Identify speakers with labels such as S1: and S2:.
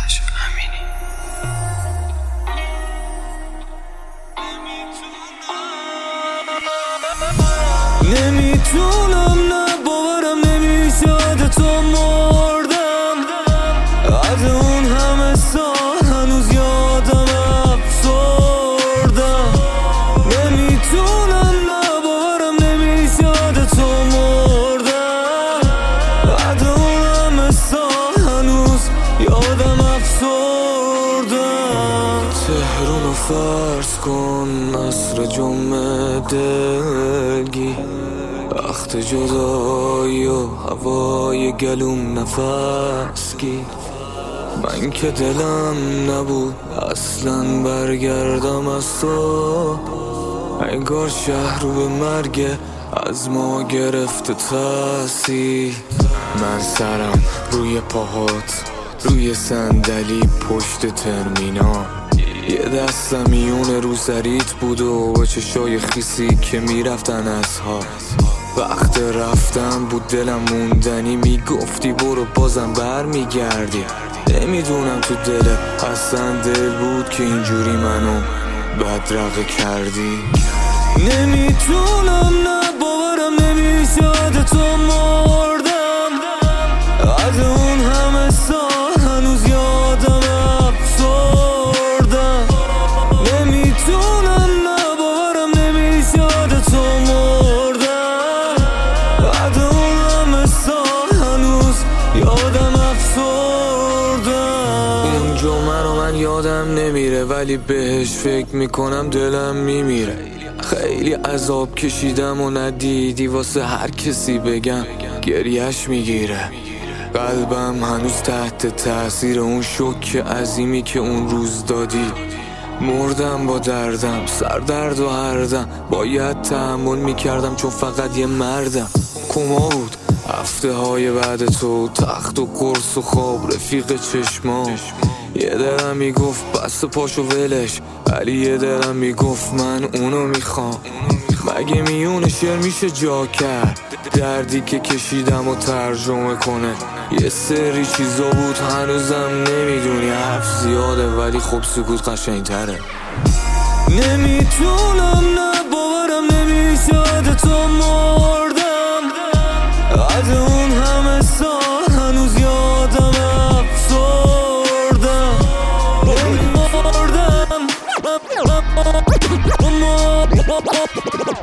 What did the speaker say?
S1: نمیتونم، نه باورم نمیشه تو مردم. از اون همه سال هنوز یادم افسردم. نمیتونم، نه باورم نمیشه تو مردم. از اون همه سال هنوز یادم افسردم. تهرانو فرض کن عصر جمعه دلگی، وقت جدایی و هوای گلوم نفس گیر. من که دلم نبود اصلا برگردم از تو، انگار شهر رو به مرگ از ما گرفته تاثیر. من سرم روی پاهات، روی صندلی پشت ترمینال، یه دستم میون روسریت بود و با چشای خیسی که میرفتن از ها. وقت رفتن بود دلم موندنی، میگفتی برو بازم بر میگردی. نمیدونم تو دل اصلا دل بود که اینجوری منو بدرقه کردی. نمیتونم، نه باورم نمیشه تو مردم. از اون همه سال هنوز یادم افسردم. نمیتونم، نه باورم نمیشه تو مردم. از اون همه سال هنوز یادم افسردم. اون جمعه رو من یادم نمیره، ولی بهش فکر میکنم دلم میمیره. خیلی عذاب کشیدم و ندیدی واسه هر کسی بگم گریهش میگیره. قلبم هنوز تحت تاثیر اون شوک عظیمی که اون روز دادی. مردم با دردم، سردرد و هردم باید تحمل میکردم چون فقط یه مردم. کما بود هفته های بعد تو، تخت و قرص و خواب رفیق چشمام. یه دلم میگفت بس پاشو ولش، ولی یه دلم میگفت من اونو میخوام. مگه میون شعر میشه جا کرد دردی که کشیدم و ترجمه کنه؟ یه سری چیزا بود هنوزم نمیدونی، حرف زیاده ولی خب سکوت قشنگتره. نمیتونم، نه باورم نمیشه تو مردم. از اون همه سال هنوز یادم افسردم. مردم